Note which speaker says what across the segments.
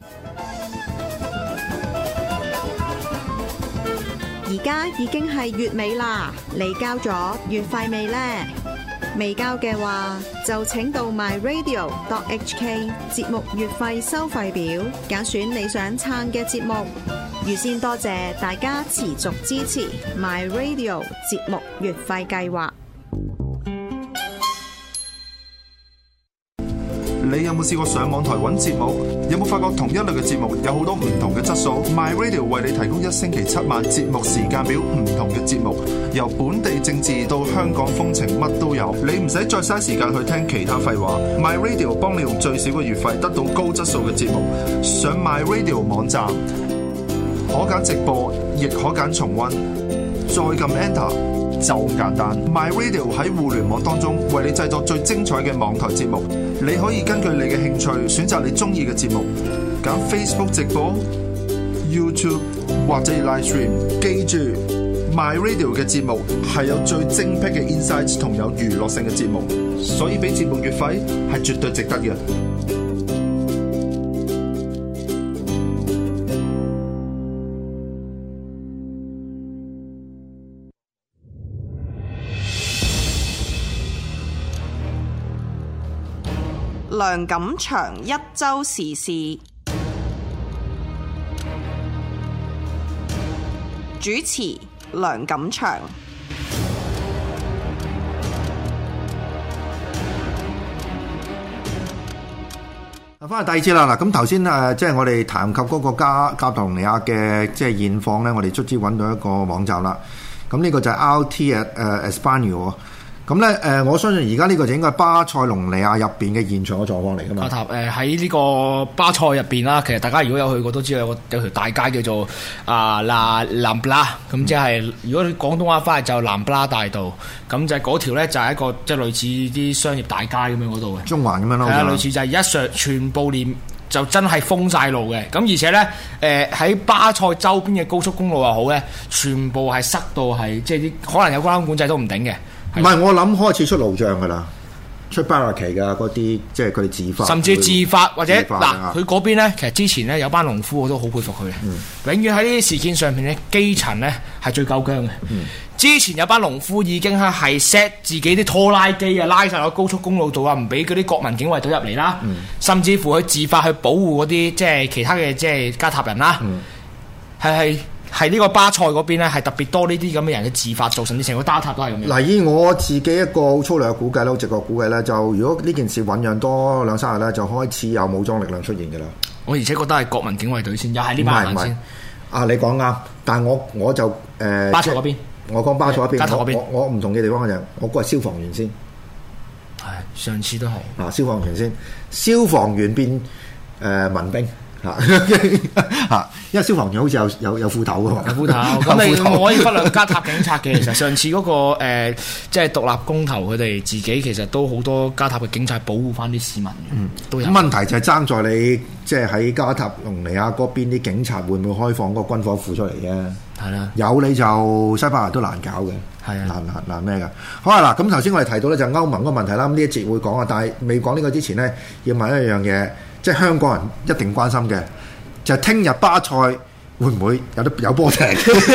Speaker 1: 而家已經係月尾啦，你交咗月費未呢？未交嘅話，就請到 myradio.hk 節目月費收費表，揀選你想撐嘅節目。預先多謝大家持續支持 myradio 節目月費計劃。
Speaker 2: 你有冇試過上網台揾節目？有冇發覺同一類嘅節目有好多唔同嘅質素？ MyRadio 為你提供1星期7晚節目時間表，唔同嘅節目，由本地政治到香港風情，乜都有。你唔使再嘥時間去聽其他廢話。MyRadio 幫你用最少嘅月費得到高質素嘅節目。上 MyRadio 網站，可揀直播，亦可揀重溫，再撳 Enter。就咁簡單 ，MyRadio 喺互聯網當中為你製作最精彩嘅網台節目。你可以根據你嘅興趣選擇你中意嘅節目，揀 Facebook 直播、YouTube 或者 Live Stream。記住 ，MyRadio 嘅節目係有最精闢嘅 insights 同有娛樂性嘅節目，所以俾節目月費係絕對值得嘅。
Speaker 3: 梁錦祥一周時事主持，梁錦祥。
Speaker 4: 翻嚟第二節啦，嗱咁頭先即係我哋談及嗰個加泰隆尼亞嘅即係現況咧，我哋卒之揾到一個網站啦。咁呢個就係 RT Espanyol。咁咧我相信而家呢個就應該係巴塞隆尼亞入邊嘅現場嘅狀況嚟㗎嘛。
Speaker 5: 加塔喺呢個巴塞入邊啦，其實大家如果有去過都知道有條大街叫做南布拉，咁即係如果你廣東話翻嚟就南布拉大道，咁就係嗰條咧就係一個即係類似啲商業大街咁樣嗰度嘅。中環咁樣咯。係啊，類似就係一上全部連就真係封晒路嘅，咁而且咧喺巴塞周邊嘅高速公路又好咧，全部係塞到係即係啲可能有交通管制都唔頂嘅。
Speaker 4: 唔係，我諗開始出路障㗎啦，出巴拉奇㗎嗰啲，即係佢哋自發，
Speaker 5: 甚至自發或者嗱，佢嗰邊咧，其實之前咧有班農夫我都好佩服佢嘅，永遠喺呢啲事件上面咧，基層咧係最夠薑嘅。之前有班農夫已經係 set 自己啲拖拉機啊，拉晒落高速公路度啊，唔俾嗰啲國民警衛隊入嚟啦，甚至乎佢自發去保護嗰啲即係其他嘅即係加塔人啦，係呢個巴塞嗰邊咧，係特別多呢啲咁嘅人嘅自發做，甚至成個打塔都係咁樣。嗱，
Speaker 4: 以我自己一個好粗略嘅估計啦，好直覺估計咧，就如果呢件事醖釀多2-3日咧，就開始有武裝力量出現嘅啦。
Speaker 5: 我而且覺得係國民警衛隊先，又係呢班人先。
Speaker 4: 你講啱，但係我就
Speaker 5: 巴塞嗰邊，
Speaker 4: 我講巴塞嗰邊，
Speaker 5: 加塔嗰邊，
Speaker 4: 我唔同嘅地方嘅就，我估係消防員先。
Speaker 5: 係上次都係
Speaker 4: 消防員先，消防員變民兵。因為消防員好似有褲頭㗎嘛，有褲頭，
Speaker 5: 咁你唔可以忽略加塔警察嘅。其實上次嗰個即係獨立公投，佢哋自己其實都好多加塔嘅警察保護翻啲市民，都有。
Speaker 4: 咁問題就係爭在你即係喺加塔隆尼亞嗰邊啲警察會唔會開放嗰個軍火庫出嚟嘅？係啦，有你就西班牙都難搞嘅，係啊，難咩㗎？好啊，嗱，咁頭先我哋提到咧就歐盟嗰個問題啦，咁呢一節會講啊，但係未講呢個之前咧，要問一樣嘢。即係香港人一定關心嘅，就係聽日巴塞會唔會有波踢？呢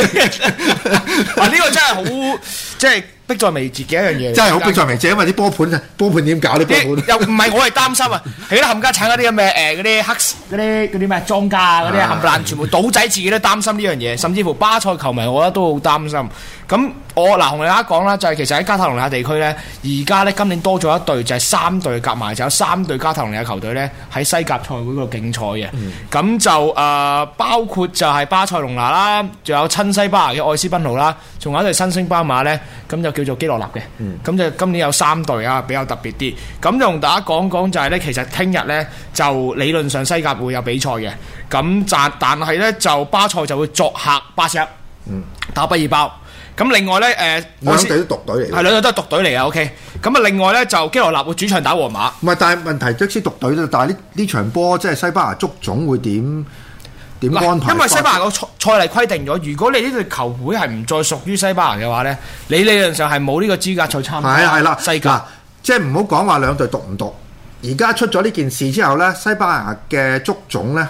Speaker 5: 個真係好即係迫在眉睫嘅一樣嘢，
Speaker 4: 真係好迫在眉睫，因為啲波盤點搞啲波盤？
Speaker 5: 又唔係我係擔心啊！係啦，冚家鏟嗰啲咁嘅嗰啲黑嗰啲咩莊家啊嗰啲冚唪唥，全部賭仔自己都擔心呢樣嘢，甚至乎巴塞球迷我覺得都好擔心。咁我同你大家講啦，就係其實喺加泰隆尼亞地區咧，而家咧今年多咗一隊，就係3隊夾埋，就有3隊加泰隆尼亞球隊咧喺西甲賽會嗰度競賽嘅。咁就包括就係巴塞隆拿啦，仲有親西班牙嘅愛斯賓奴啦，仲有一隊新星斑馬咧，咁就叫做基洛納嘅。咁就今年有3隊啊，比較特別啲。咁就同大家講講就係咧，其實聽日咧就理論上西甲會有比賽嘅。咁但係咧就巴塞就會作客巴塞，打畢爾包。咁另外咧，
Speaker 4: 兩隊都獨隊嚟，
Speaker 5: 係兩隊都係獨隊嚟啊。OK，咁啊，另外咧就基羅納會主場打皇馬。
Speaker 4: 唔係，但係問題即使獨隊，但係呢場波即係西班牙足總會點安排？
Speaker 5: 因為西班牙個賽例規定咗，如果你呢隊球會係唔再屬於西班牙嘅話咧，你理論上係冇呢個資格賽參加。係啦，西甲
Speaker 4: 即係唔好講話兩隊獨唔獨。而家出咗呢件事之後咧，西班牙嘅足總咧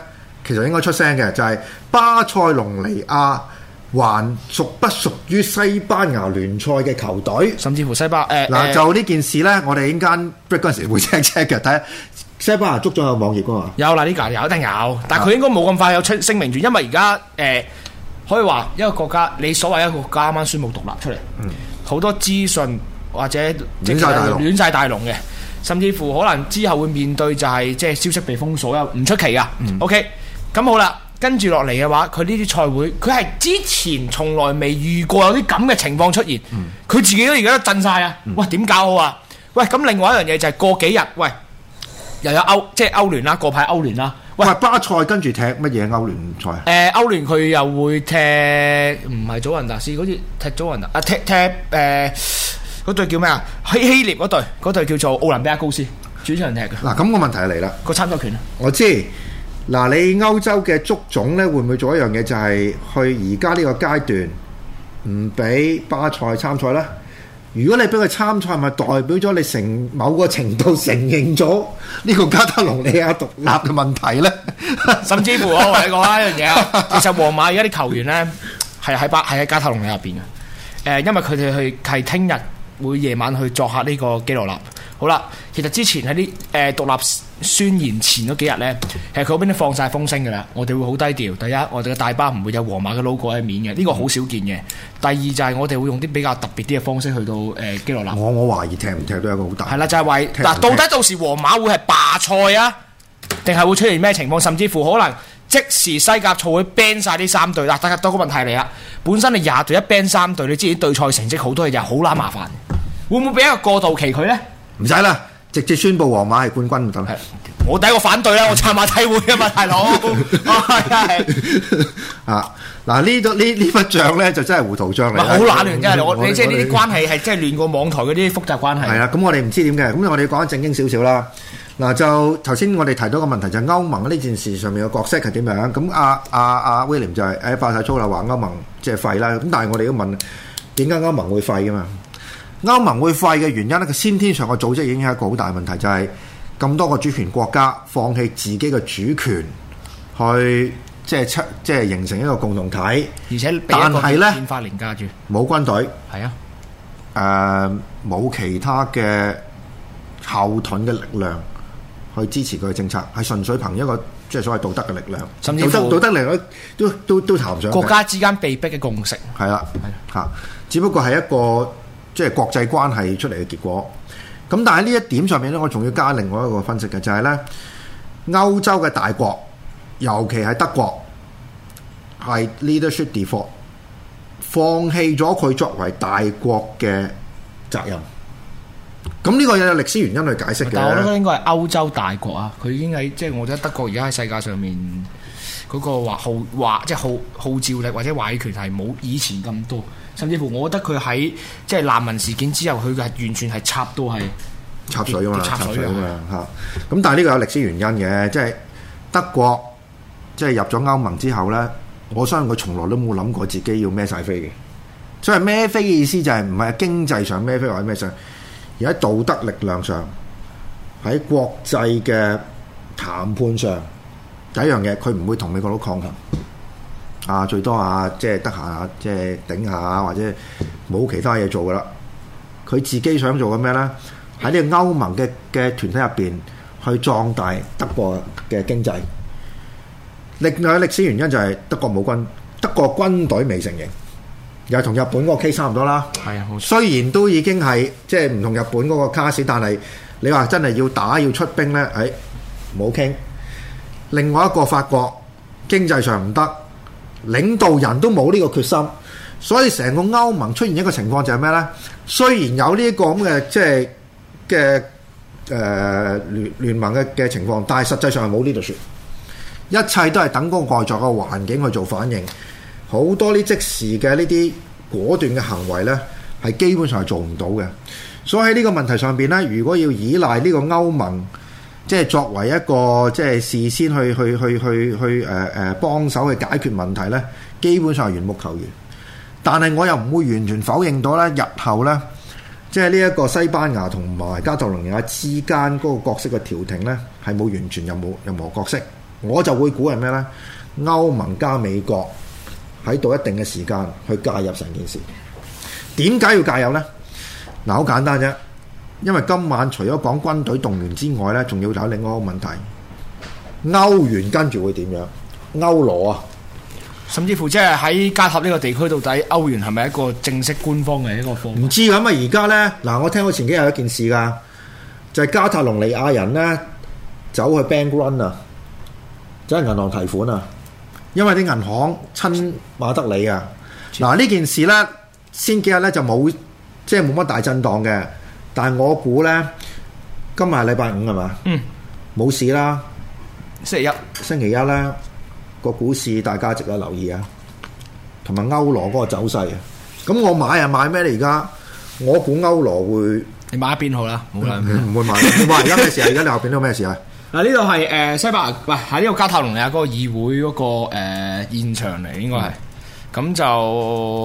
Speaker 4: 其實應該出聲嘅，就係巴塞隆尼亞還屬不屬於西班牙聯賽嘅球隊，
Speaker 5: 甚至乎西班牙
Speaker 4: 嗱就呢件事咧，我哋陣間 break 嗰陣時會 check 嘅，睇下西班牙足總有網頁噶嘛？
Speaker 5: 有啦，呢個有一定有，但係佢應該冇咁快有出聲明住，因為而家可以話一個國家，你所謂一個國家啱啱宣布獨立出嚟，好多資訊或者亂晒大龍嘅，甚至乎可能之後會面對就係即係消息被封鎖，又唔出奇噶。OK， 咁好啦。跟住落嚟嘅話，佢呢啲賽會，佢係之前從來未遇過有啲咁嘅情況出現，佢自己都而家都震晒啊！喂，點搞好啊？喂，咁另外一樣嘢就係過幾日，喂，又有歐聯啦，過排歐聯啦。喂，
Speaker 4: 巴塞跟住踢乜嘢歐聯賽啊？
Speaker 5: 歐聯佢又會踢唔係祖雲達斯，好似踢祖雲達啊，踢嗰隊叫咩啊？希臘嗰隊叫做奧林比亞高斯主場踢嘅。
Speaker 4: 嗱，咁個問題嚟啦，
Speaker 5: 個參賽權啊，
Speaker 4: 我知。嗱，你歐洲嘅足總咧，會唔會做一樣嘢，就係去而家呢個階段唔俾巴塞參賽咧？如果你俾佢參賽，咪代表咗你成某個程度承認咗呢個加泰隆尼亞獨立嘅問題咧？
Speaker 5: 甚至乎我同你講一樣嘢啊，其實皇馬而家啲球員咧係喺加泰隆尼亞入邊嘅，因為佢哋係聽日會夜晚去作客呢個基羅納。好啦，其實之前喺啲獨立宣言前嗰幾日咧，其實佢嗰邊都放晒風聲㗎啦。我哋會好低調。第一，我哋嘅大巴唔會有皇馬嘅 logo 喺面嘅，呢個好少見嘅。第二就係我哋會用啲比較特別啲嘅方式去到基羅納。
Speaker 4: 我懷疑踢唔踢都有一個好大。
Speaker 5: 係啦，就係話嗱，到底到時皇馬會係罷賽啊，定係會出現咩情況？甚至乎可能即時西甲賽會 ban 晒呢3隊。嗱，大家多個問題嚟啦。本身你20隊一 ban 3隊，你知啲對賽成績好多嘢就好撚麻煩。會唔會俾一個過渡期佢咧？
Speaker 4: 唔使啦，直接宣布皇馬係冠軍就得。
Speaker 5: 我第一個反對啦，我撐馬體會啊嘛，大佬。
Speaker 4: 嗱呢筆帳咧就真係糊塗帳嚟。
Speaker 5: 好懶亂真係，你即係呢啲關係係真係亂過網台嗰啲複雜關係。
Speaker 4: 係啦，咁我哋唔知點嘅，咁我哋講正經少少啦。嗱，就頭先我哋提到個問題就係歐盟呢件事上面嘅角色係點樣？咁阿 William 就係發晒粗啦，話歐盟即係廢啦。咁但係我哋都問點解歐盟會廢㗎嘛？歐盟會廢嘅原因咧，佢先天上嘅組織已經係一個好大問題，就係咁多個主權國家放棄自己嘅主權，去即係形成一個共同體，
Speaker 5: 而且
Speaker 4: 但係咧
Speaker 5: 憲法凌駕住
Speaker 4: 冇軍隊，
Speaker 5: 係啊，
Speaker 4: 冇其他嘅後盾嘅力量去支持佢嘅政策，係純粹憑一個即係所謂道德嘅力量，
Speaker 5: 甚至乎
Speaker 4: 道德力量都談唔上。
Speaker 5: 國家之間被逼嘅共識
Speaker 4: 係啦，嚇，只不過係一個即係國際關係出嚟嘅結果。咁但係呢一點上面咧，我仲要加另外一個分析嘅，就係咧歐洲嘅大國，尤其係德國，係 leadership default， 放棄咗佢作為大國嘅責任。咁呢個有歷史原因去解釋嘅。
Speaker 5: 但我覺得應該係歐洲大國啊，佢已經喺即係我覺得德國而家喺世界上面嗰個即係號召力或者話語權係冇以前咁多。甚至乎，我覺得佢喺即係難民事件之後，佢係完全係插到係
Speaker 4: 插水啊嘛，
Speaker 5: 插水啊
Speaker 4: 嘛嚇。咁但係呢個有歷史原因嘅，即係德國即係入咗歐盟之後咧，我相信佢從來都冇諗過自己要孭晒飛嘅。所以孭飛嘅意思就係唔係經濟上孭飛或者咩上，而喺道德力量上，喺國際嘅談判上，第一樣嘢佢唔會同美國佬抗衡。最多即係得閒即係頂下，或者冇其他嘢做噶啦。佢自己想做嘅咩咧？喺呢個歐盟嘅團體入邊去壯大德國嘅經濟。另外歷史原因就係德國軍隊未成形，又同日本嗰個 case 差唔多啦。係啊，雖然都已經係即係唔同日本嗰個卡士，但係你話真係要打要出兵咧，冇傾。另外一個法國經濟上唔得。領導人都冇呢個決心，所以成個歐盟出現一個情況就係咩咧？雖然有呢個咁嘅即係嘅聯盟嘅情況，但係實際上係冇呢度説，一切都係等嗰個外在嘅環境去做反應。好多呢即時嘅呢啲果斷嘅行為咧，係基本上係做唔到嘅。所以喺呢個問題上邊咧，如果要依賴呢個歐盟，即係作為一個即係事先去幫手去解決問題咧，基本上係緣木求魚。但係我又唔會完全否認到咧，日後咧，即係呢一個西班牙同埋加泰隆尼亞之間嗰個角色嘅調停咧，係冇完全任何角色。 我就會估係咩咧？歐盟加美國喺到一定嘅時間去介入成件事。點解要介入咧？嗱，好簡單啫，因為今晚除咗講軍隊動員之外咧，仲要有另外一個問題，歐元跟住會點樣？歐羅啊，
Speaker 5: 甚至乎即係喺加塔呢個地區，到底歐元係咪一個正式官方嘅一個貨？
Speaker 4: 唔知咁啊！而家咧，嗱，我聽過前幾日有一件事㗎，就係加塔隆尼亞人咧走去 bank run 啊，走去銀行提款啊，因為啲銀行親馬德里啊。嗱，呢件事咧，先幾日咧就冇，即係冇乜大震盪嘅。但係我估咧，今日係禮拜五係嘛？冇事啦。星期一咧，個股市大家值得留意啊，同埋歐羅嗰個走勢啊。咁我買啊買咩咧？而家我估歐羅會，
Speaker 5: 你買一邊好啦，冇啦，
Speaker 4: 唔會買。你話而家咩事啊？而家你後邊都咩事啊？
Speaker 5: 嗱，呢度係西班牙，喂，喺呢個加塔隆尼亞嗰個議會嗰個現場嚟，應該係。咁就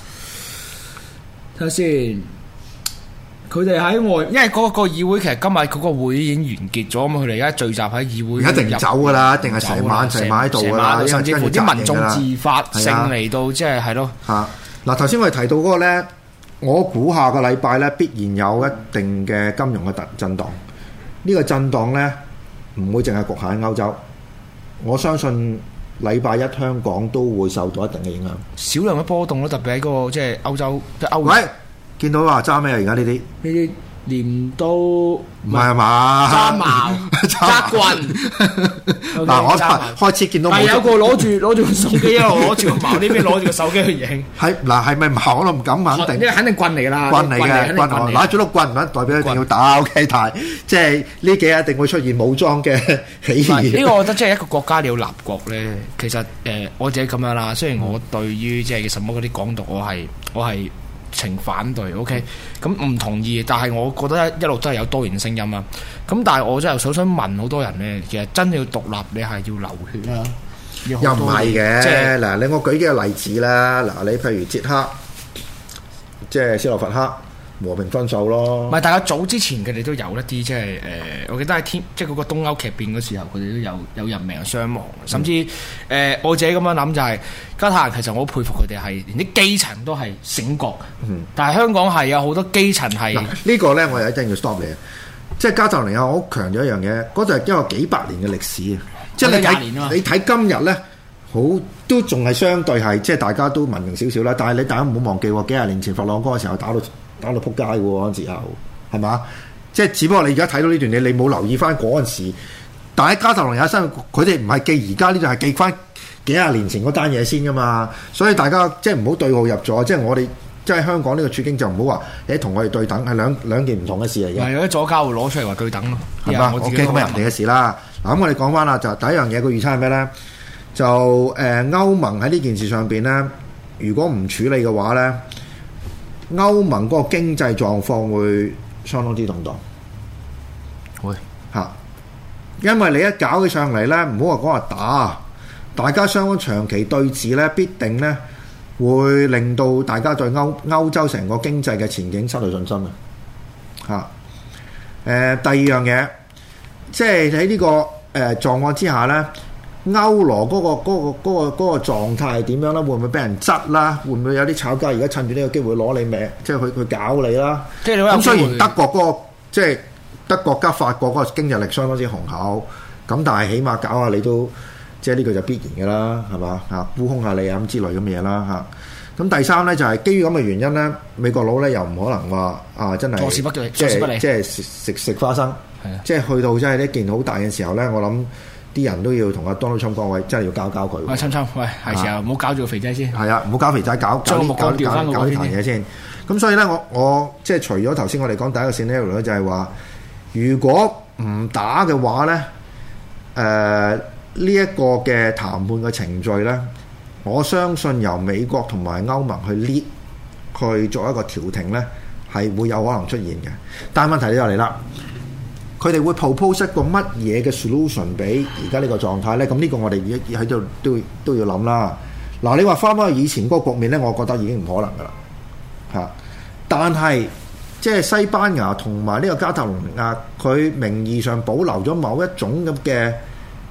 Speaker 5: 睇下先。佢哋喺外，因為嗰個議會其實今日嗰個會已經完結咗，咁佢哋而家聚集喺議會，
Speaker 4: 一定走噶啦，一定係成晚喺度噶啦，
Speaker 5: 甚至乎啲民眾自發性嚟到，即係係咯。
Speaker 4: 嚇嗱，頭先我哋提到嗰個咧，我估下個禮拜咧必然有一定嘅金融嘅震盪。呢個震盪咧唔會淨係局限喺歐洲，我相信禮拜一香港都會受到一定嘅影響。
Speaker 5: 少量嘅波動咯，特別喺嗰個即係歐洲，即係歐。
Speaker 4: 喂，見到話揸咩啊？而家呢啲
Speaker 5: 鐮刀唔
Speaker 4: 係啊嘛，
Speaker 5: 揸矛揸棍。
Speaker 4: 嗱，我開始見到
Speaker 5: 係有個攞住個手機啊，攞住個矛，呢邊攞住個手機去影。
Speaker 4: 係嗱，係咪矛我都唔敢肯定。
Speaker 5: 呢個肯定棍嚟㗎啦，
Speaker 4: 棍嚟嘅，棍攞住碌棍唔代表一定要打 OK， 但係即係呢幾日一定會出現武裝嘅起義。呢
Speaker 5: 個我覺得即係一個國家你要立國咧，其實我自己咁樣啦。雖然我對於即係什麼嗰啲港獨，我係呈反對 ，OK， 咁唔同意，但係我覺得一路都係有多元聲音啊。咁但係我真係想問好多人咧，其實真係要獨立，你係要流血啦，
Speaker 4: 又唔係嘅。
Speaker 5: 即係
Speaker 4: 嗱，我舉幾個例子啦。嗱，你譬如捷克，即係斯洛伐克和平分手咯。
Speaker 5: 唔係，大家早之前佢哋都有一啲即係我記得係即係嗰個東歐劇變嗰時候，佢哋都有人命傷亡，甚至我自己咁樣諗就係、是、加塔人其實我好佩服佢哋係連啲基層都係醒覺，但係香港係有好多基層係
Speaker 4: 呢個咧，我又一定要 stop 你。即係加塔隆尼亞，我好強調一樣嘢，嗰度係一個幾百年嘅歷史啊！即係你睇今日咧，好都仲係相對係即係大家都文明少少啦。但係大家唔好忘記喎，幾廿年前佛朗哥嘅時候打到撲街嘅喎，嗰陣時候係嘛？即係只不過你而家睇到呢段嘢，你冇留意翻嗰陣時。但係加塔隆尼亞身，佢哋唔係記而家呢度係記翻幾廿年前嗰單嘢先噶嘛。所以大家即係唔好對號入座，即係我哋。即係香港呢個處境就唔好話你同我哋對等，係兩件唔同嘅事嚟嘅。
Speaker 5: 係有啲左膠會攞出嚟話對等咯，
Speaker 4: 係嘛？OK，咁係人哋嘅事啦。嗱，咁我哋講翻啦，就第一樣嘢個預測係咩咧？就歐盟喺呢件事上邊咧，如果唔處理嘅話咧，歐盟嗰個經濟狀況會相當之動盪。會嚇，因為你一搞起上嚟咧，唔好話講話打，大家雙方長期對峙咧，必定咧。會令到大家對歐洲成個經濟嘅前景失去信心啊！嚇，第二樣嘢，即係喺呢個狀況之下咧，歐羅嗰個狀態係點樣咧？會唔會俾人質啦？會唔會有啲炒家而家趁住呢個機會攞你命，即係去搞你啦？咁雖然德國嗰個即係德國加法國嗰個經濟力相當之雄厚，咁但係起碼搞下你都。即係呢個就必然嘅啦，係嘛嚇？沽空下你啊咁之類咁嘅嘢啦嚇。咁第三咧就係基於咁嘅原因咧，美國佬咧又唔可能話啊真係坐視不理，即係食花生，即係去到真係一件好大嘅時候咧，我諗啲人都要同阿 Donald Trump 講喂，真係要交佢。喂，侵，喂，係時候唔好搞住個肥仔先。係啊，唔好搞肥仔，搞呢壇嘢先。咁所以咧，我即係除咗頭先我哋講第一個 scenario 咧，就係話如果唔打嘅話咧，呢一個嘅談判嘅程序咧，我相信由美國同埋歐盟去 lead 去做一個調停咧，係會有可能出現嘅。但係問題就嚟啦，佢哋會 propose 一個乜嘢嘅 solution 俾而家呢個狀態咧？咁呢個我哋喺度都要諗啦。嗱，你話翻返去以前嗰個局面咧，我覺得已經唔可能噶啦嚇。但係即係西班牙同埋呢個加泰隆尼亞，佢名義上保留咗某一種咁嘅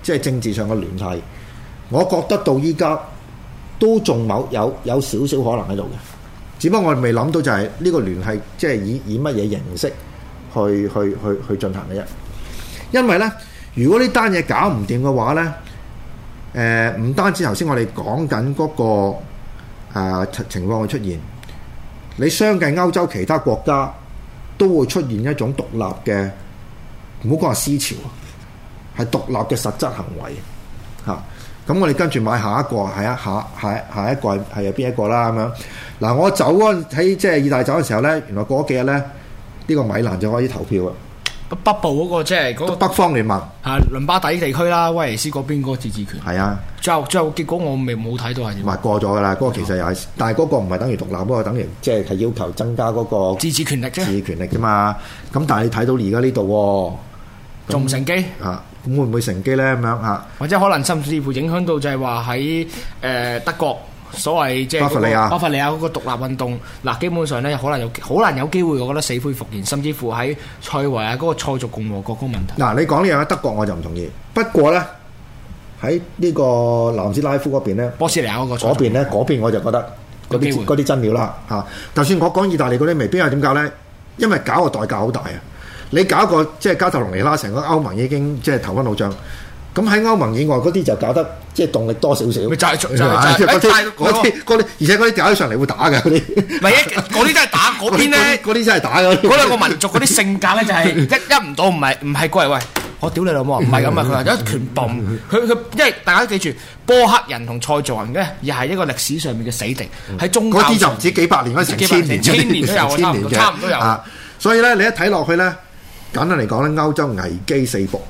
Speaker 4: 即係政治上嘅聯繫，我覺得到依家都仲有少少可能喺度嘅，只不過我哋未諗到就係呢個聯繫即係以乜嘢形式去進行嘅啫。因為咧，如果呢單嘢搞唔掂嘅話咧，唔單止頭先我哋講緊嗰個情況會出現，你相繼歐洲其他國家都會出現一種獨立嘅，唔好講係思潮，係獨立嘅實質行為嚇。咁我哋跟住買下一個係下一個係邊一個啦咁樣。嗱，我走喺即係意大利走嘅時候咧，原來過咗幾日咧，呢個米蘭就開始投票啊。
Speaker 5: 北部嗰個即係嗰個
Speaker 4: 北方聯盟
Speaker 5: 係倫巴第地區啦，威尼斯嗰邊嗰個自治權係啊。最後結果我冇睇到係點。唔係過咗㗎啦，嗰個其實又係，但係嗰個唔係等於獨立，嗰個等於即係要求增加嗰個自治權力啫。
Speaker 4: 自治權力啫嘛。咁但係你睇到而家呢度
Speaker 5: 仲唔成機
Speaker 4: 啊？咁會唔會乘機咧？咁樣嚇，或
Speaker 5: 者可能甚至乎影響到就係話喺德國所謂即係巴伐利亞嗰個獨立運動嗱，基本上咧好難有機會，我覺得死灰復燃，甚至乎喺塞維亞嗰個塞族共和國嗰個問題。
Speaker 4: 嗱，你講呢樣喺德國我就唔同意，不過咧喺呢個南斯拉夫嗰邊咧，
Speaker 5: 波斯尼亞嗰
Speaker 4: 邊我就覺得嗰啲真料啦嚇。就算我講意大利嗰啲未必係點解咧？因為搞個代價好大啊！你搞個即係加泰隆尼啦，成個歐盟已經即係頭昏腦脹。咁喺歐盟以外嗰啲就搞得即係動力多少少。咪就係嗰啲，而且嗰啲搞起上嚟會打嘅嗰啲。唔係
Speaker 5: 嗰啲真係打嗰邊咧，
Speaker 4: 嗰啲真係打嘅。
Speaker 5: 嗰兩個民族嗰啲性格咧就係一唔到唔係過嚟喂，我屌你老母，唔係咁啊！佢話一拳bomb，佢因為大家記住，波黑人同塞族人嘅而係一個歷史上面嘅死敵，喺宗教
Speaker 4: 嗰啲就唔止幾百年，嗰成千年都有，
Speaker 5: 差唔多有。
Speaker 4: 所以咧，你一睇落去咧。簡單嚟講咧，歐洲危機四伏。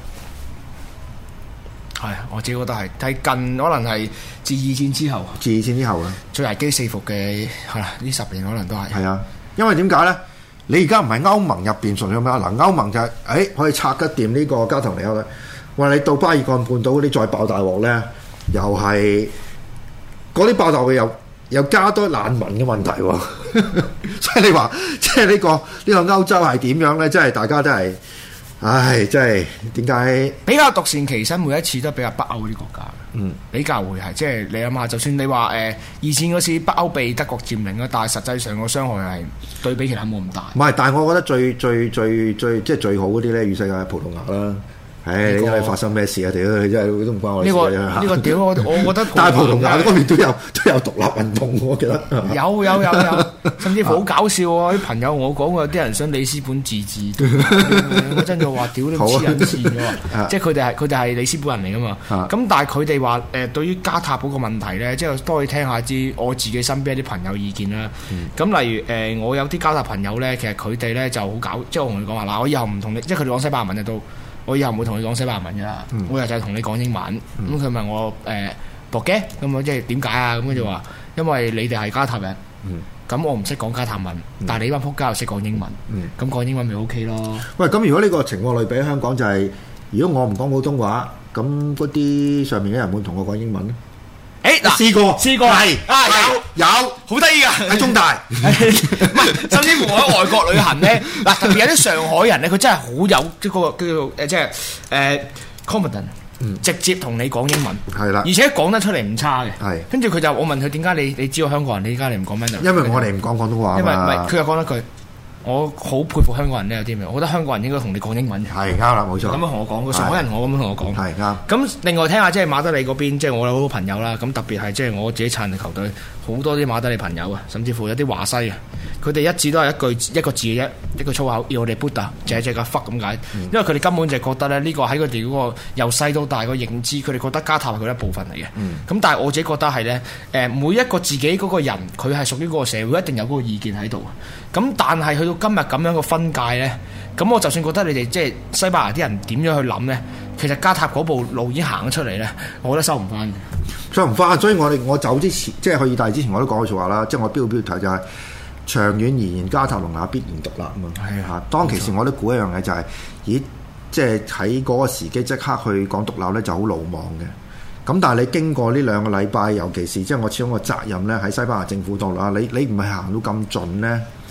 Speaker 5: 係，我自己覺得係睇近可能係自二戰之後。
Speaker 4: 自二戰之後啊，
Speaker 5: 最危機四伏嘅係啦，呢10年可能都係。
Speaker 4: 係啊，因為點解咧？你而家唔係歐盟入邊純粹咩啊？嗱，歐盟就係可以拆得掂呢個加泰隆尼亞嘅。話你到巴爾幹半島嗰啲再爆大鑊咧，又係嗰啲爆大鑊又加多難民嘅問題喎。所以你話即係呢個歐洲係點樣咧？即係大家都係，唉，即係點解
Speaker 5: 比較獨善其身？每一次都比較北歐啲國家，比較會係即係你諗下，就算你話二戰嗰時北歐被德國佔領啦，但係實際上個傷害係對比其他冇咁大。
Speaker 4: 唔係，但係我覺得最即係最好嗰啲咧，與世界係葡萄牙啦。唉，你發生咩事啊？屌，真係都唔關我事啊！
Speaker 5: 呢個屌我覺得，
Speaker 4: 但係葡萄牙嗰邊都有獨立運動，我記得
Speaker 5: 有，甚至乎好搞笑喎！啲朋友我講過，有啲人想里斯本自治，嗰陣就話屌你黐人線嘅喎，即係佢哋係里斯本人嚟噶嘛。咁但係佢哋話對於加塔嗰個問題咧，即係都可以聽下我自己身邊啲朋友意見啦。咁例如我有啲加塔朋友咧，其實佢哋咧就好搞，即係我同佢講話嗱，我以後唔同你，即係佢哋講西班牙文嘅都。我以後唔會同你講西班牙文㗎啦，我又就係同你講英文。咁佢問我博嘅，咁我即係點解啊？咁佢就話因為你哋係加塔人，咁我唔識講加塔文，但係你呢班仆街又識講英文，咁講英文咪 OK 咯。
Speaker 4: 喂，咁如果呢個情況類比香港就係，如果我唔講普通話，咁嗰啲上面嘅人會同我講英文咧？試過係有
Speaker 5: 好得意㗎，
Speaker 4: 喺中大，
Speaker 5: 唔係甚至乎我喺外國旅行咧，嗱特別有啲上海人咧，佢真係好有即係嗰個叫做即係confident，直接同你講英文
Speaker 4: 係啦，
Speaker 5: 而且講得出嚟唔差嘅，
Speaker 4: 係。跟
Speaker 5: 住佢就我問佢點解你知道香港人，你而家你唔講咩？
Speaker 4: 因為我哋唔講廣東話，
Speaker 5: 因為唔係佢又講得句。我好佩服香港人咧，有啲咩？我覺得香港人應該同你講英文。
Speaker 4: 係啱啦，冇錯。咁
Speaker 5: 樣同我講，個上海人我咁樣同我講。
Speaker 4: 係啱。
Speaker 5: 咁另外聽下即係馬德里嗰邊，即係我有好多朋友啦。咁特別係即係我自己撐嘅球隊，好多啲馬德里朋友啊，甚至乎有啲華西啊，佢哋一致都係一個字嘅啫，一個粗口，要我哋 Buddha，就係隻個 fuck 咁解。因為佢哋根本就覺得咧，呢個喺佢哋嗰個由細到大個認知，佢哋覺得加塔係佢一部分嚟嘅。咁但係我自己覺得係咧，每一個自己嗰個人，佢係屬於嗰個社會，一定有嗰個意見喺度。咁但係去到今日咁樣個分界呢，咁我就算覺得你哋即係西班牙啲人點樣去諗呢？其實加塔嗰步路已經行咗出嚟呢，我覺得收唔翻。
Speaker 4: 收唔翻，所以我走之前，即係去意大利之前，我都講過説話啦。即係我標題就係長遠而言，加塔隆亞必然獨立啊嘛。係啊，當其時我都估一樣嘢就係，咦，即係喺嗰個時機即刻去講獨立呢，就好魯莽嘅。咁但係你經過呢2個禮拜，尤其是即係我始終個責任呢，喺西班牙政府度啦，你唔係行到咁盡呢。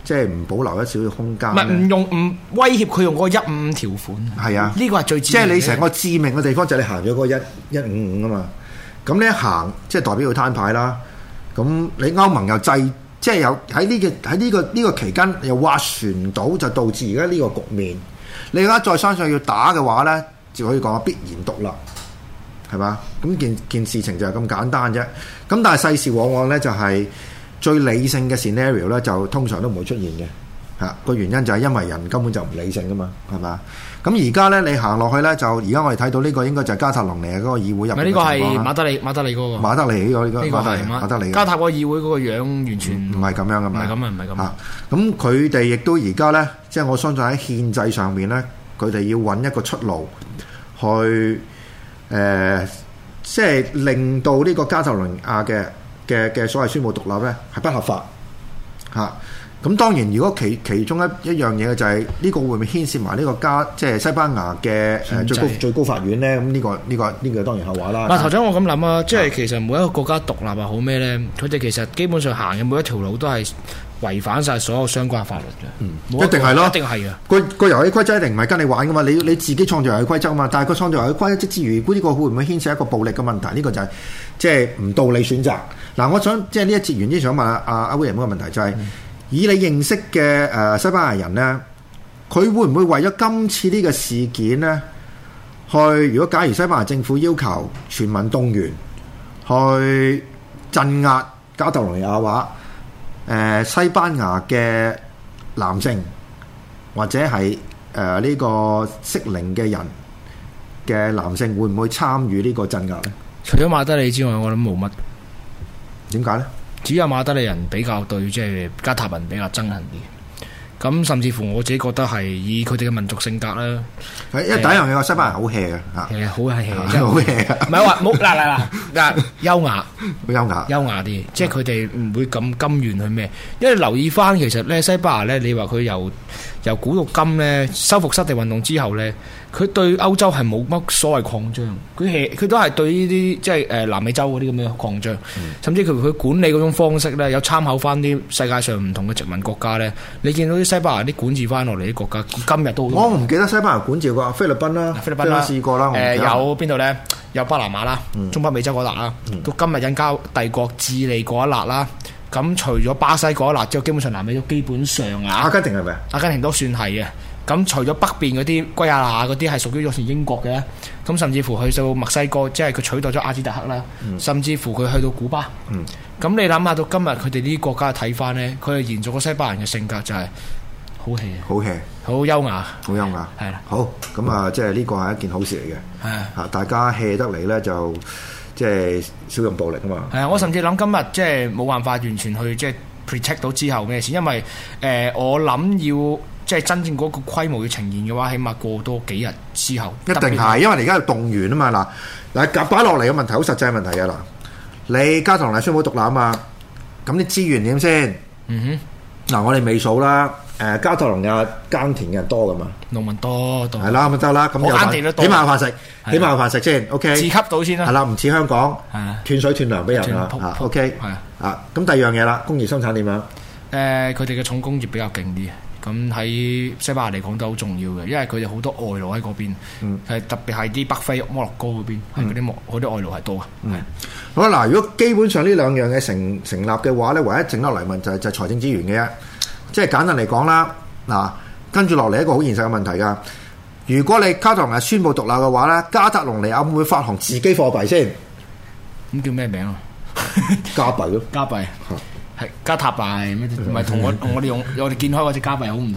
Speaker 4: 即係唔保留一少少空間。
Speaker 5: 唔威脅佢用嗰個155條款。
Speaker 4: 係啊，
Speaker 5: 呢個係最
Speaker 4: 即係你成個致命嘅地方就係你行咗嗰個155啊嘛。咁你一行即係代表佢攤牌啦。咁你歐盟又即係有喺呢個期間又斡旋到，就導致而家呢個局面。你而家再相信要打嘅話咧，就可以講必然獨立，係嘛？咁件事情就係咁簡單啫。咁但係世事往往咧就係最理性嘅 scenario 咧，就通常都唔會出現嘅。個原因就係因為人根本就唔理性噶嘛，係嘛？咁而家咧你行落去咧，就而家我哋睇到呢個應該就係加塔隆尼亞嗰個議會入面。
Speaker 5: 呢個係馬德里嗰個。馬德里呢個係馬德里。加塔個議會嗰個樣完全
Speaker 4: 唔係咁樣噶嘛。
Speaker 5: 唔係咁。
Speaker 4: 咁佢哋亦都而家咧，即係我相信喺憲制上面咧，佢哋要揾一個出路去即係令到呢個加塔隆尼亞嘅所謂宣佈獨立咧係不合法嚇。咁當然，如果其中一樣嘢嘅就係呢個會唔會牽涉埋呢個即係西班牙嘅最高法院咧？咁呢個當然後話啦。
Speaker 5: 頭先我咁諗啊，即係其實每一個國家獨立又好咩咧，佢哋其實基本上行嘅每一條路都係違反晒所有相關法律嘅。一定係咯，一定係嘅。
Speaker 4: 個遊戲規則一定唔係跟你玩噶嘛，你自己創造遊戲規則啊嘛。但係個創造遊戲規則之餘，呢個會唔會牽涉一個暴力嘅問題？呢個就係即係唔道理選擇。嗱，我想即係呢一節完之想問阿William一個問題就係。以你認識嘅西班牙人咧，佢會唔會為咗今次呢個事件咧，如果假如西班牙政府要求全民動員去鎮壓加泰隆尼亞嘅話，西班牙嘅男性或者係呢個適齡嘅人嘅男性會唔會參與呢個鎮壓咧？
Speaker 5: 除咗馬德里之外，我諗冇乜。
Speaker 4: 點解咧？
Speaker 5: 只有馬德里人比較對即係加塔人比較憎恨啲，咁甚至乎我自己覺得係以佢哋嘅民族性格啦。
Speaker 4: 因為第一樣嘢，西班牙好 hea 嘅
Speaker 5: 嚇，好 hea，
Speaker 4: 真係好 hea。
Speaker 5: 唔係話冇嗱優雅，優雅啲，即係佢哋唔會咁甘願去咩？因為留意翻其實咧，西班牙咧，你話佢由古到今咧，收復失地運動之後咧，佢對歐洲係冇乜所謂擴張，佢都係對呢啲即係南美洲嗰啲咁樣擴張，甚至佢管理嗰種方式咧，有參考翻啲世界上唔同嘅殖民國家咧。你見到啲西班牙啲管治翻落嚟啲國家，今日都好。
Speaker 4: 我唔記得西班牙管治過菲律賓啦，試過啦。
Speaker 5: 有邊度咧？有巴拿馬啦，中北美洲嗰笪啦，到今日印加帝國智利嗰一笪啦。咁除咗巴西嗰一笪之後，基本上南美洲基本上
Speaker 4: 阿根廷係咪？
Speaker 5: 阿根廷都算係嘅。咁除咗北邊嗰啲圭亞那嗰啲係屬於咗英國嘅，咁甚至乎去到墨西哥，即係佢取代咗阿茲特克啦，甚至乎佢去到古巴。咁你諗下到今日佢哋呢啲國家睇翻呢，佢係延續個西班牙人嘅性格，就係好 hea，好優雅，係啦。
Speaker 4: 好，咁啊，即係呢個係一件好事嚟嘅。係大家 hea 得嚟呢，就即係少用暴力啊嘛。係啊，
Speaker 5: 我甚至諗今日即係冇辦法完全去即係 predict 到之後咩事，因為我諗要。即係真正嗰個規模要呈現嘅話，起碼過多幾日之後，
Speaker 4: 一定係，因為你而家要動員啊嘛。嗱夾擺落嚟嘅問題好實際問題啊。嗱，你加泰隆尼亞宣布獨立啊嘛，咁啲資源點先？嗱，我哋未數啦。加泰隆尼亞耕田嘅人多噶嘛，
Speaker 5: 農民多係
Speaker 4: 啦，咁得啦。咁
Speaker 5: 耕田都多，
Speaker 4: 起碼有飯食，起碼有飯食先。OK，
Speaker 5: 自給到先啦。
Speaker 4: 係啦，唔似香港斷水斷糧俾人啦。OK，咁第二樣嘢啦，工業生產點樣？
Speaker 5: 佢哋嘅重工業比較勁啲。咁喺西班牙嚟講都好重要嘅，因為佢哋好多外勞喺嗰邊，特別係啲北非摩洛哥嗰邊，係嗰啲外勞係多嘅。
Speaker 4: 好啦，嗱，如果基本上呢兩樣嘢成立嘅話咧，唯一剩落嚟問就係財政資源嘅啫。即係簡單嚟講啦，嗱，跟住落嚟一個好現實嘅問題㗎。如果你加泰隆尼亞宣布獨立嘅話咧，加泰隆尼亞會唔會發行自己貨幣先？
Speaker 5: 咁叫咩名啊？
Speaker 4: 加幣咯，
Speaker 5: 加幣。係加塔幣，唔係同我哋見開嗰隻加幣好唔同。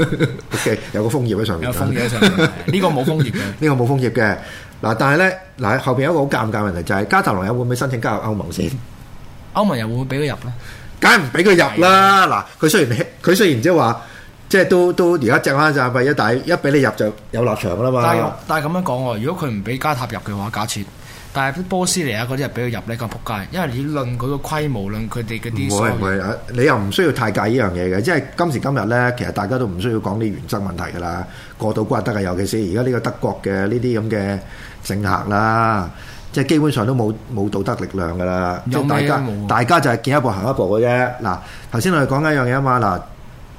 Speaker 4: OK， 有個楓葉喺上面。
Speaker 5: 有楓葉喺上面，呢個冇楓葉嘅。
Speaker 4: 呢個冇楓葉嘅。嗱，但係咧，嗱後邊有一個好尷尬問題，就係加泰隆尼亞會唔會申請加入歐盟先？
Speaker 5: 歐盟又會唔會俾佢入咧？
Speaker 4: 梗係唔俾佢入啦！嗱，佢雖然即係話，即係都而家隻翻隻幣，但係一俾你入就有立場噶啦嘛。
Speaker 5: 但係咁樣講喎，如果佢唔俾加塔入嘅話，假設。但係啲波斯尼亞嗰啲係俾佢入呢咁撲街，因為你論佢個規模，論佢哋嗰啲，
Speaker 4: 唔會，你又唔需要太介意呢樣嘢嘅，即係今時今日咧，其實大家都唔需要講啲原則問題噶啦，過到關得嘅，尤其是而家呢個德國嘅呢啲咁嘅政客啦，即係基本上都冇道德力量噶啦，即係大家就係見一步行一步嘅啫。嗱，頭先我哋講緊一樣嘢啊嘛，嗱，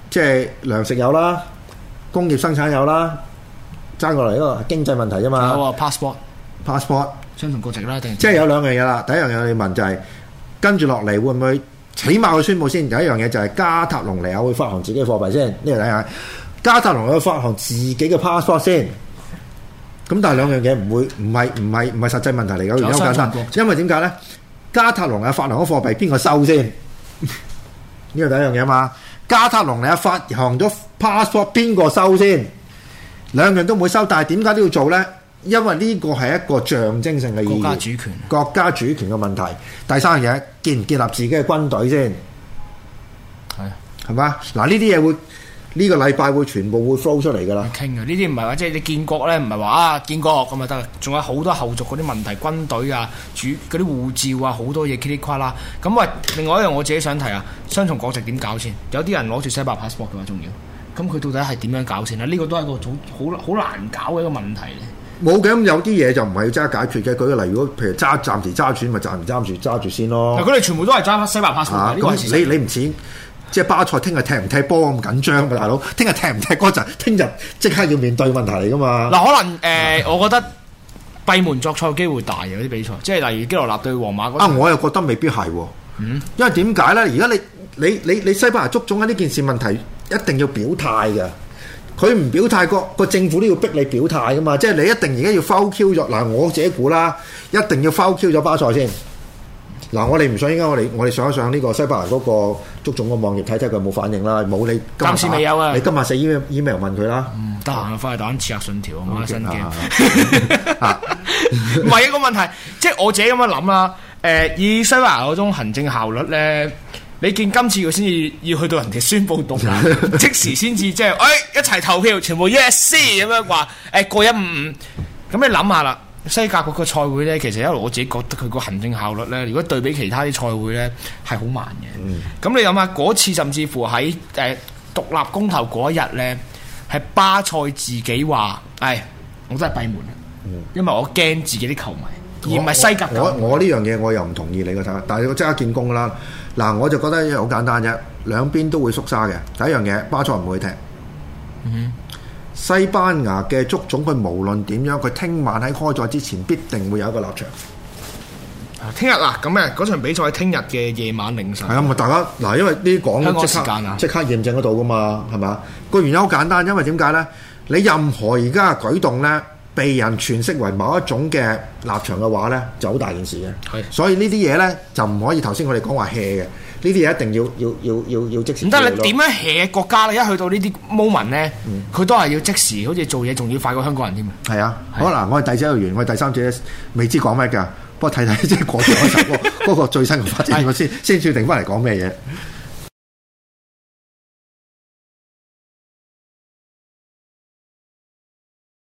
Speaker 4: 即係糧食有啦，工業生產有啦，爭過嚟一個經濟問題啫嘛。
Speaker 5: 有啊 passport 雙重國籍啦，定
Speaker 4: 即係有兩樣嘢啦。第一樣嘢你問就係、跟住落嚟會唔會起碼佢宣佈先？第一樣嘢就係加塔隆尼亞會發行自己嘅貨幣先，呢個睇下。加塔隆尼亞會發行自己嘅 passport 先。咁但係兩樣嘢唔係實際問題嚟嘅，原因好簡單。因為點解咧？加塔隆尼亞發行咗貨幣，邊個收先？呢個第一樣嘢嘛。加塔隆尼亞發行咗 passport， 邊個收先？兩樣都唔會收，但係點解都要做咧？因為呢個係一個象徵性嘅意義，國家主權嘅問題。第三樣嘢，建唔建立自己嘅軍隊先？係嘛？嗱，呢啲嘢會呢個禮拜會全部會 flow 出嚟㗎啦。
Speaker 5: 傾啊！呢啲唔係話即係你建國咧，唔係話建國咁就得，仲有好多後續嗰啲問題，軍隊啊、嗰啲護照啊，好多嘢噼里呱啦。咁喂，另外一樣我自己想提啊，雙重國籍點搞先？有啲人攞住西班牙 passport 嘅話，仲要咁佢到底係點樣搞先咧？呢個都係一個好難搞嘅一個問題咧。
Speaker 4: 冇嘅，咁有啲嘢就唔係要即刻解決嘅。舉個例，如果譬如暫時揸住，咪揸住先咯。
Speaker 5: 佢哋全部都係揸西班牙 passport 嘅。
Speaker 4: 咁你唔似即係巴塞聽日踢唔踢波咁緊張㗎，大佬。聽日踢唔踢嗰陣，聽日即刻要面對問題嚟㗎嘛。
Speaker 5: 嗱，可能我覺得閉門作賽機會大嘅嗰啲比賽，即係例如基羅納對皇馬嗰。
Speaker 4: 我又覺得未必係喎。因為點解咧？而家你西班牙足總喺呢件事問題一定要表態嘅。佢唔表態，個政府都要逼你表態噶嘛，即係你一定而家要 foul Q 咗嗱，我自己估啦，一定要 foul Q 咗巴塞先。嗱，我哋唔想應該我哋上一上呢個西班牙嗰個足總個網頁睇睇佢有冇反應啦，冇你
Speaker 5: 暫時未有啊。
Speaker 4: 你今日寫 email 問佢啦。
Speaker 5: 得閒啊，翻去打緊刺客信條啊，買新機。唔係一個問題，即係我自己咁樣諗啦。以西班牙嗰種行政效率咧。你見今次佢先至要去到人哋宣佈獨立，即時先至即係，一齊投票，全部 yes 咁樣話，過155。咁你諗下啦，西甲嗰個賽會咧，其實一路我自己覺得佢個行政效率咧，如果對比其他啲賽會咧，係好慢嘅。咁你諗下嗰次，甚至乎喺獨立公投嗰一日咧，係巴塞自己話，我真係閉門，因為我驚自己啲球迷，而唔係西甲。
Speaker 4: 我呢樣嘢我又唔同意你嘅睇法，但係我即刻見功㗎啦。嗱，我就覺得好簡單啫，兩邊都會縮沙嘅。第一樣嘢，巴塞唔會踢。西班牙嘅足總佢無論點樣，佢聽晚喺開賽之前必定會有一個立場。
Speaker 5: 聽日嗱，咁嗰場比賽聽日嘅夜晚凌晨。係
Speaker 4: 啊，咪大家嗱，因為呢啲講
Speaker 5: 香港時間啊，
Speaker 4: 即刻驗證得到噶嘛，係嘛？個原因好簡單，因為點解咧？你任何而家嘅舉動咧，被人詮釋為某一種嘅立場嘅話咧，就好大件事嘅。係，所以呢啲嘢咧就唔可以頭先我哋講話 hea 嘅，呢啲嘢一定要即時。唔得，
Speaker 5: 你點樣 hea 國家咧？一去到呢啲 moment 咧，佢都係要即時，好似做嘢仲要快過香港人添。係啊，好嗱，我係第4個完，我係第3節未知講咩㗎，不過睇睇即係過咗嗰個最新嘅發展，我先決定翻嚟講咩嘢。